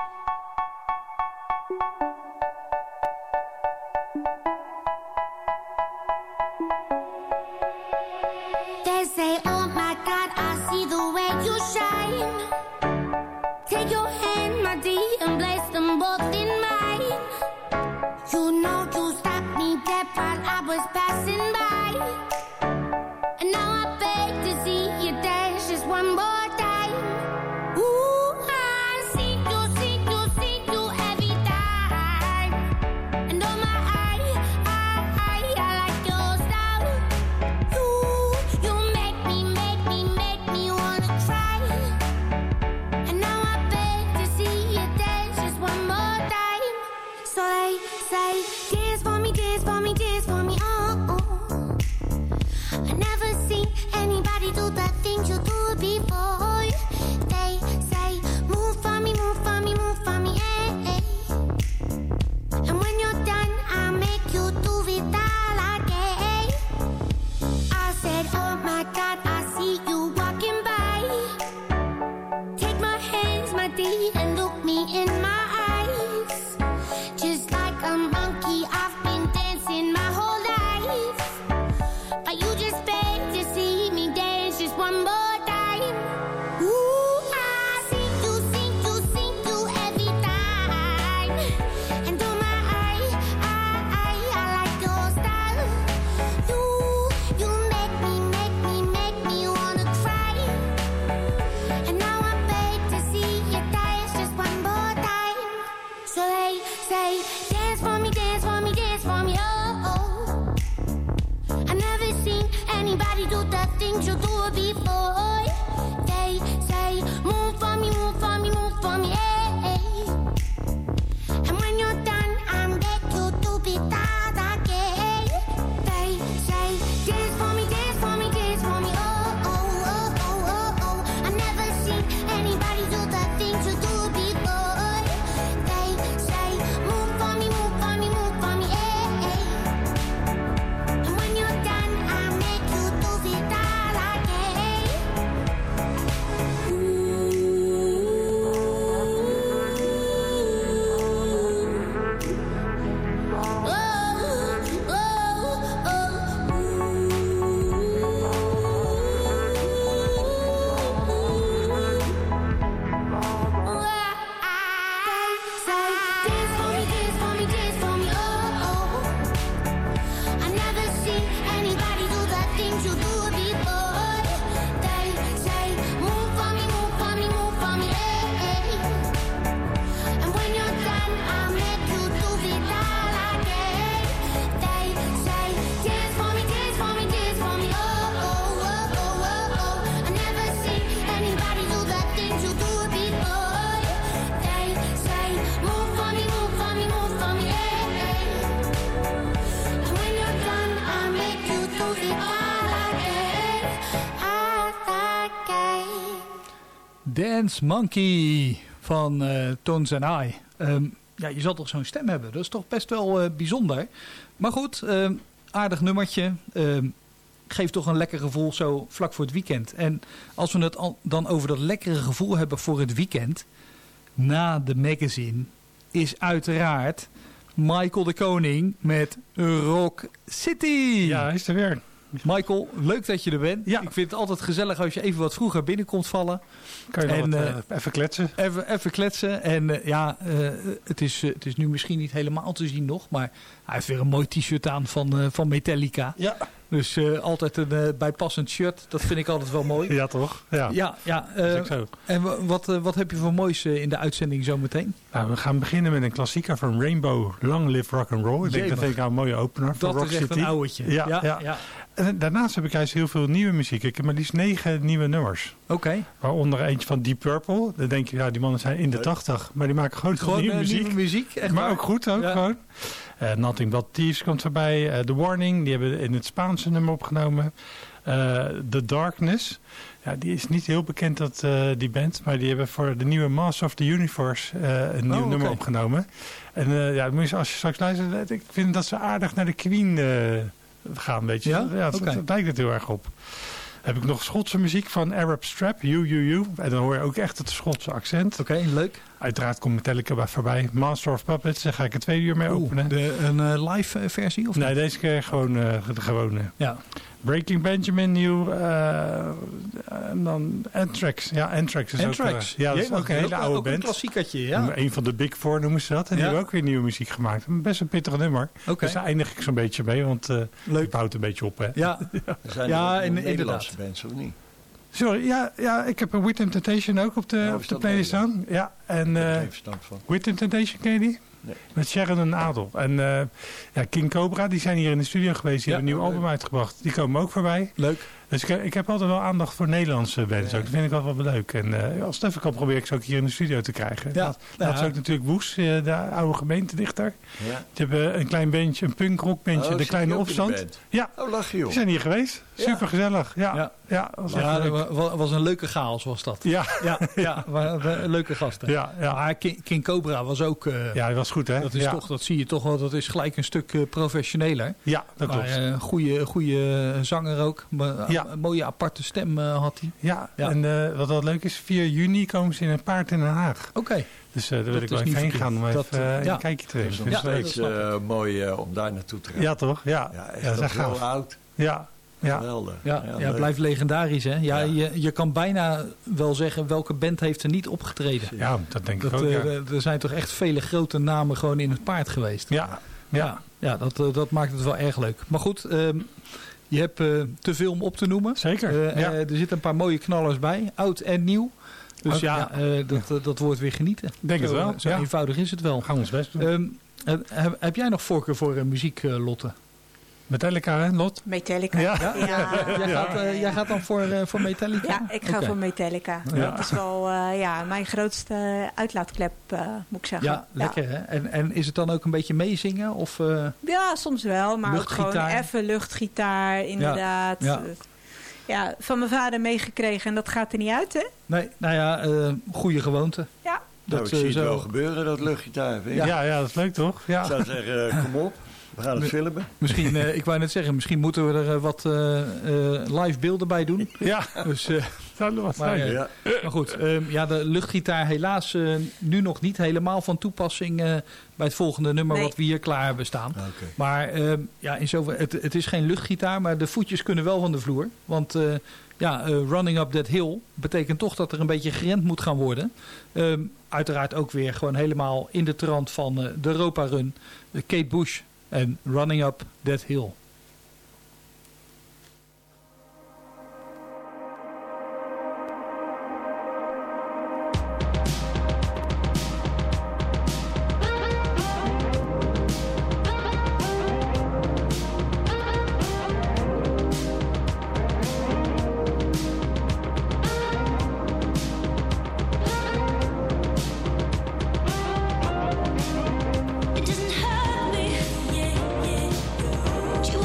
They say, oh my God, I see the way you shine. Take your hand, my dear, and place them both in mine. You know you stopped me dead while I was passing by. And now I beg to see you dance just one more time. Ooh, I see you, see you, see you every time. And oh my, I, I, I, I like your style. You, you make me, make me, make me wanna try. And now I beg to see you dance just one more time. So they say, dance for me, dance for me, dance for me, oh, oh. I never seen anybody do the things you do before. They say, move for me, move for me, move for me, eh, eh. And when you're done, I'll make you do it all again. I said, oh my God, I see you walking by. Take my hands, my dear, and look me in my eyes. Just like a monkey, I've been dancing my whole life. But you just beg to see me dance just one more time. Ooh, I see you, see you, see you every time. And oh my, I, I, I, I like your style. You, you make me, make me, make me wanna cry. And now I beg to see you dance just one more time. So they say, dance for me, dance for me, dance for me, oh, oh. I never seen anybody do the things you do before. Dance Monkey van uh, Tones and I. Um, ja, je zal toch zo'n stem hebben. Dat is toch best wel uh, bijzonder. Maar goed, uh, aardig nummertje. Uh, geeft toch een lekker gevoel zo vlak voor het weekend. En als we het al, dan over dat lekkere gevoel hebben voor het weekend. Na de magazine is uiteraard Michael de Koning met Rock City. Ja, hij is er weer. Michael, leuk dat je er bent. Ja. Ik vind het altijd gezellig als je even wat vroeger binnenkomt vallen. Kan je nog en, wat, uh, uh, even kletsen? Even, even kletsen. En uh, ja, uh, het, is, uh, het is nu misschien niet helemaal te zien nog. Maar hij heeft weer een mooi t-shirt aan van, uh, van Metallica. Ja. Dus uh, altijd een uh, bijpassend shirt. Dat vind ik altijd wel mooi. Ja, toch? Ja, ja. ja uh, dat is ook zo. En wat, uh, wat heb je voor moois uh, in de uitzending zometeen? Nou, we gaan beginnen met een klassieker van Rainbow, Long Live Rock'n'Roll. Ik denk dat vind ik nou een mooie opener voor dat Rock is echt City. Een ouwtje. Ja, ja, ja. ja. En daarnaast heb ik juist heel veel nieuwe muziek. Ik heb maar liefst negen nieuwe nummers. Oké. Okay. Waaronder eentje van Deep Purple. Dan denk je, ja, die mannen zijn in de tachtig. Maar die maken gewoon, gewoon nieuwe, uh, muziek. nieuwe muziek. Echt maar waar? ook goed ook ja. gewoon. Uh, Nothing But Thieves komt voorbij. Uh, The Warning, die hebben in het Spaanse nummer opgenomen. Uh, The Darkness. Ja, die is niet heel bekend, dat, uh, die band. Maar die hebben voor de nieuwe Master of the Universe uh, een nieuw oh, nummer okay. opgenomen. En uh, ja, als je straks luistert, ik vind dat ze aardig naar de Queen uh, gaan, weet je. Ja? Ja, dat, okay. dat lijkt het heel erg op. Heb ik nog Schotse muziek van Arab Strap, You, You, You. En dan hoor je ook echt het Schotse accent. Oké, okay, leuk. Uiteraard komt Metallica bij voorbij. Master of Puppets, daar ga ik er twee uur mee Oeh, openen. De, een uh, live versie? Of nee, niet? deze keer gewoon uh, de gewone. Ja. Breaking Benjamin, nieuw. Uh, en dan Anthrax. Ja, Anthrax is Anthrax. ook, uh, ja, dat is ook een hele oude ook band. Een klassiekertje, ja. Een van de Big Four noemen ze dat. En ja. die hebben ook weer nieuwe muziek gemaakt. Best een pittig nummer. Okay. Dus daar eindig ik zo'n beetje mee, want uh, Leuk. bouwt een beetje op. Hè. Ja, er zijn ja er in, Nederlandse bands, of niet? Sorry, ja, ja, ik heb een With Temptation ook op de, ja, op de playlist staan. Ja, en uh, With Temptation, ken je die? Nee. Met Sharon en Adel. En uh, ja, King Cobra, die zijn hier in de studio geweest. Die ja, hebben een nieuw album leuk. uitgebracht. Die komen ook voorbij. Leuk. Dus ik, ik heb altijd wel aandacht voor Nederlandse bands. Ja. Ook. Dat vind ik altijd wel leuk. En uh, als het even kan, probeer ik ze ook hier in de studio te krijgen. Ja. Dat, ja. dat is ook natuurlijk Woes, uh, de oude gemeentedichter. Ja. Die hebben een klein bandje, een punkrockbandje, oh, de Kleine Opstand. Ja, oh, lach je, joh. Die zijn hier geweest. Super gezellig. Ja, ja. ja, was, ja dat was een leuke chaos was dat. Ja, ja, ja een leuke gasten. Ja, ja. Maar King, King Cobra was ook. Uh, ja, dat was goed, hè? Dat is ja. toch, dat zie je toch wel. Dat is gelijk een stuk uh, professioneler. Ja, dat maar, klopt. Een uh, goede, goede zanger ook. Maar, ja. Een mooie aparte stem uh, had hij. Ja, ja. en uh, wat wel leuk is, vier juni komen ze in een paard in Den Haag. Oké. Okay. Dus uh, daar wil ik wel even heen gaan om dat, even uh, ja. een kijkje te nemen. Dat is nog ja, steeds uh, mooi uh, om daar naartoe te gaan. Ja, toch? Ja, ja, echt ja dat is heel oud. Ja. Ja. Geweldig. Ja, ja, ja blijft legendarisch. Hè? Ja, ja. Je, je kan bijna wel zeggen welke band heeft er niet opgetreden. Ja, dat denk ik dat, ook. Ja. Uh, er zijn toch echt vele grote namen gewoon in het paard geweest. Ja, ja. ja, ja dat, uh, dat maakt het wel erg leuk. Maar goed, uh, je hebt uh, te veel om op te noemen. Zeker. Uh, ja. uh, er zitten een paar mooie knallers bij. Oud en nieuw. Dus ook, ja, ja. Uh, dat, uh, dat wordt weer genieten. Denk zo, het wel. Zo ja. eenvoudig is het wel. We gaan ons best doen. Um, heb, heb jij nog voorkeur voor uh, muziek, uh, Lotte? Metallica, hè, Lot? Metallica. Ja. Ja. Ja. Jij, gaat, uh, jij gaat dan voor, uh, voor Metallica? Ja, ik ga okay. voor Metallica. Ja. Dat is wel uh, ja, mijn grootste uitlaatklep, uh, moet ik zeggen. Ja, lekker ja. hè? En, en is het dan ook een beetje meezingen? Of, uh, ja, soms wel. Maar ook gewoon even luchtgitaar, inderdaad. Ja. Ja. ja, van mijn vader meegekregen en dat gaat er niet uit, hè? Nee, nou ja, uh, goede gewoonte. Ja. Dat, nou, ik zie het zo... wel gebeuren, dat luchtgitaar. Ja. Ja, ja, dat is leuk toch? Ja. Ik zou zeggen, uh, kom op. We gaan het filmen. Misschien, uh, ik wou net zeggen, misschien moeten we er uh, wat uh, uh, live beelden bij doen. Ja, dus, uh, zou er wat maar, zijn. Uh, ja. maar goed, uh, ja, de luchtgitaar helaas uh, nu nog niet helemaal van toepassing uh, bij het volgende nummer nee. wat we hier klaar hebben staan. Okay. Maar uh, ja, in zover, het, het is geen luchtgitaar, maar de voetjes kunnen wel van de vloer. Want uh, ja, uh, Running Up That Hill betekent toch dat er een beetje gerend moet gaan worden. Uh, uiteraard ook weer gewoon helemaal in de trant van uh, de Europa Run. Uh, Kate Bush. En Running Up That Hill. It doesn't hurt me, yeah, yeah.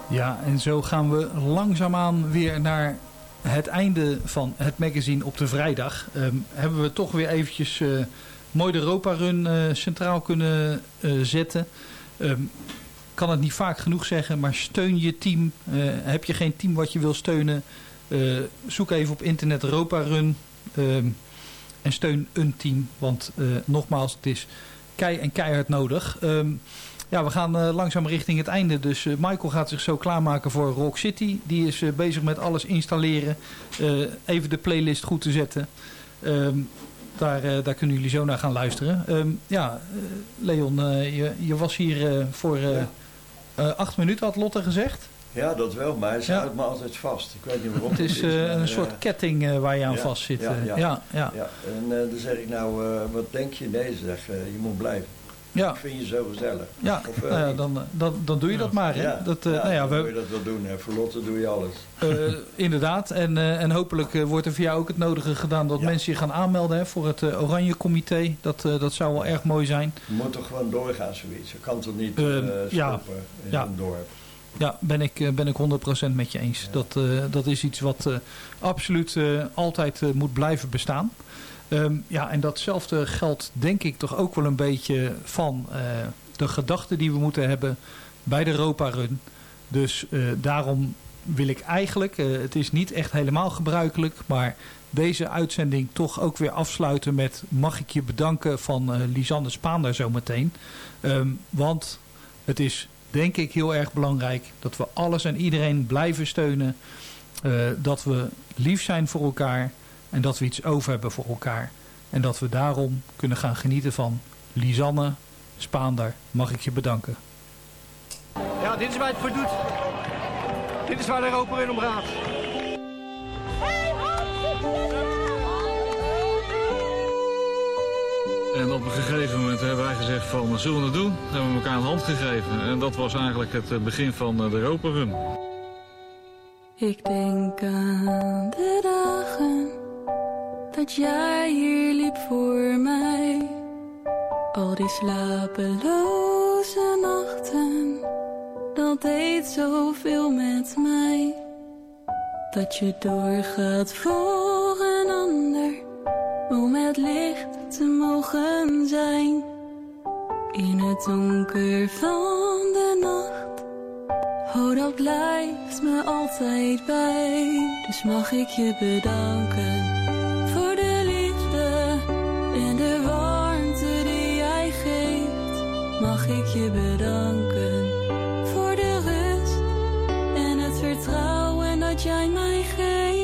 Ja, en zo gaan we langzaamaan weer naar het einde van het magazine op de vrijdag. Um, hebben we toch weer eventjes uh, mooi de Europa Run uh, centraal kunnen uh, zetten. Um, kan het niet vaak genoeg zeggen, maar steun je team. Uh, heb je geen team wat je wil steunen, uh, zoek even op internet Europa Run um, en steun een team. Want uh, nogmaals, het is kei en keihard nodig. Um, Ja, we gaan uh, langzaam richting het einde. Dus uh, Michael gaat zich zo klaarmaken voor Rock City. Die is uh, bezig met alles installeren. Uh, even de playlist goed te zetten. Um, daar, uh, daar kunnen jullie zo naar gaan luisteren. Um, ja, uh, Leon, uh, je, je was hier uh, voor uh, ja. uh, acht minuten, had Lotte gezegd. Ja, dat wel, maar hij houdt ja. me altijd vast. Ik weet niet waarom. Het is, is uh, een soort uh, ketting uh, waar je aan ja, vast zit. Ja, ja. ja, ja. ja. En uh, dan zeg ik nou, uh, wat denk je? Nee, ze zegt, uh, je moet blijven. Ja. Ik vind je zo gezellig. Ja, of, uh, nou ja dan, dan, dan doe je ja. dat maar. Hè? Ja, dat, uh, ja, nou ja, dan we, moet je dat wel doen. Hè. Voor Lotte doe je alles. Uh, inderdaad. En, uh, en hopelijk uh, wordt er voor jou ook het nodige gedaan dat ja. mensen je gaan aanmelden hè, voor het uh, Oranje Comité. Dat, uh, dat zou wel erg mooi zijn. Je moet toch gewoon doorgaan zoiets. Je kan toch niet uh, uh, stoppen ja. in ja. een dorp. Ja, ben ik, uh, ben ik honderd procent met je eens. Ja. Dat, uh, dat is iets wat uh, absoluut uh, altijd uh, moet blijven bestaan. Um, ja, en datzelfde geldt denk ik toch ook wel een beetje van uh, de gedachten die we moeten hebben bij de Europa Run. Dus uh, daarom wil ik eigenlijk, uh, het is niet echt helemaal gebruikelijk, maar deze uitzending toch ook weer afsluiten met mag ik je bedanken van uh, Lisanne Spaander zometeen. Um, want het is denk ik heel erg belangrijk dat we alles en iedereen blijven steunen. Uh, dat we lief zijn voor elkaar. En dat we iets over hebben voor elkaar. En dat we daarom kunnen gaan genieten van Lisanne Spaander. Mag ik je bedanken. Ja, dit is waar het voor doet. Dit is waar de Europa Run om gaat. En op een gegeven moment hebben wij gezegd van, zullen we het doen? Hebben we elkaar een hand gegeven. En dat was eigenlijk het begin van de Europa Run. Ik denk aan de dagen dat jij hier liep voor mij. Al die slapeloze nachten, dat deed zoveel met mij. Dat je doorgaat voor een ander, om het licht te mogen zijn. In het donker van de nacht, oh dat blijft me altijd bij. Dus mag ik je bedanken voor de liefde en de warmte die jij geeft. Mag ik je bedanken voor de rust en het vertrouwen dat jij mij geeft.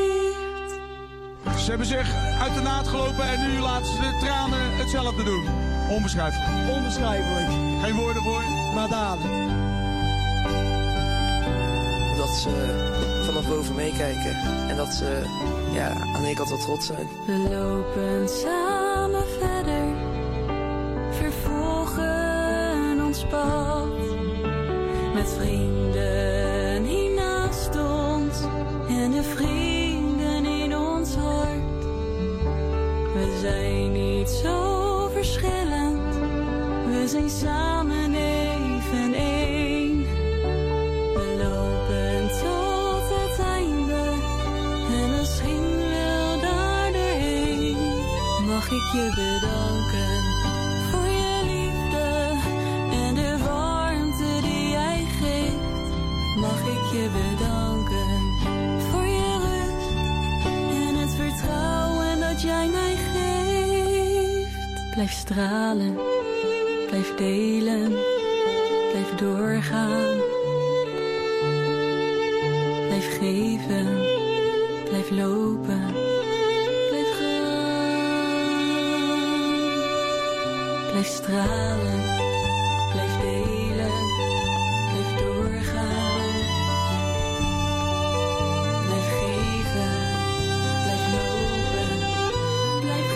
Ze hebben zich uit de naad gelopen en nu laten ze de tranen hetzelfde doen. Onbeschrijfelijk. Onbeschrijfelijk. Geen woorden voor. Maar daden. Dat ze vanaf boven meekijken en dat ze ja, aan de ene kant wel trots zijn. We lopen samen verder, vervolgen ons pad. Met vrienden hier naast ons en de vrienden in ons hart. We zijn niet zo verschillend, we zijn samen even één. We lopen tot het einde en misschien wel daar doorheen. Mag ik je bedanken voor je liefde en de warmte die jij geeft. Mag ik je bedanken voor je rust en het vertrouwen dat jij mij geeft. Blijf stralen, blijf delen, blijf doorgaan. Blijf geven, blijf lopen, blijf gaan. Blijf stralen, blijf delen, blijf doorgaan. Blijf geven, blijf lopen, blijf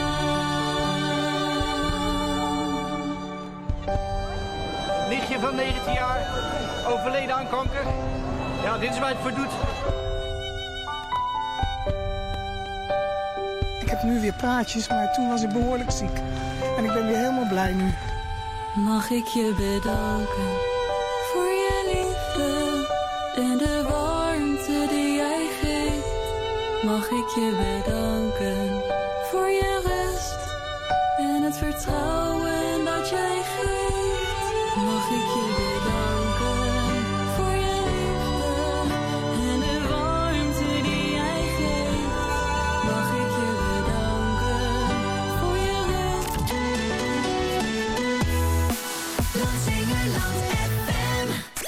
gaan. Nichtje van negentien jaar, overleden aan kanker. Ja, dit is waar het voor doet. Ik heb nu weer praatjes, maar toen was ik behoorlijk ziek. En ik ben weer helemaal blij nu. Mag ik je bedanken voor je liefde mag ik je bedanken voor je rust en het vertrouwen dat jij geeft. Mag ik je bedanken voor je liefde en de warmte die jij geeft. Mag ik je bedanken voor je rust. Lansingerland F M.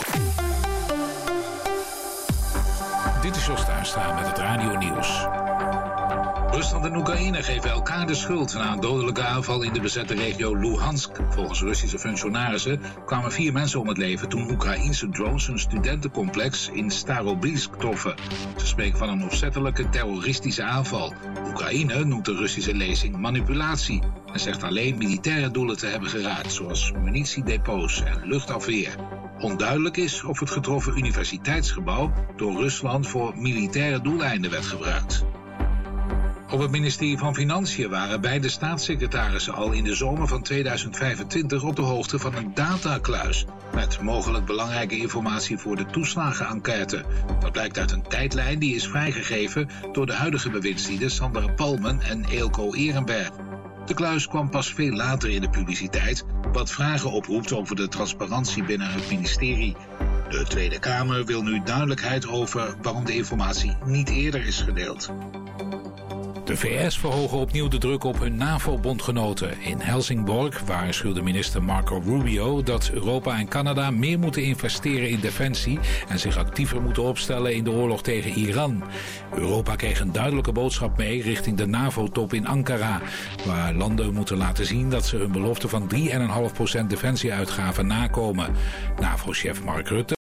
Dit is Jos Tuinstra met het Radio Nieuws. Rusland en Oekraïne geven elkaar de schuld na een dodelijke aanval in de bezette regio Luhansk. Volgens Russische functionarissen kwamen vier mensen om het leven toen Oekraïense drones een studentencomplex in Starobilsk troffen. Ze spreken van een opzettelijke terroristische aanval. Oekraïne noemt de Russische lezing manipulatie en zegt alleen militaire doelen te hebben geraakt, zoals munitiedepots en luchtafweer. Onduidelijk is of het getroffen universiteitsgebouw door Rusland voor militaire doeleinden werd gebruikt. Op het ministerie van Financiën waren beide staatssecretarissen al in de zomer van tweeduizend vijfentwintig op de hoogte van een datakluis met mogelijk belangrijke informatie voor de toeslagenenquête. Dat blijkt uit een tijdlijn die is vrijgegeven door de huidige bewindslieden Sander Palmen en Eelco Ehrenberg. De kluis kwam pas veel later in de publiciteit, wat vragen oproept over de transparantie binnen het ministerie. De Tweede Kamer wil nu duidelijkheid over waarom de informatie niet eerder is gedeeld. De V S verhogen opnieuw de druk op hun NAVO-bondgenoten. In Helsingborg waarschuwde minister Marco Rubio dat Europa en Canada meer moeten investeren in defensie en zich actiever moeten opstellen in de oorlog tegen Iran. Europa kreeg een duidelijke boodschap mee richting de NAVO-top in Ankara, waar landen moeten laten zien dat ze hun belofte van drie komma vijf procent defensieuitgaven nakomen. NAVO-chef Mark Rutte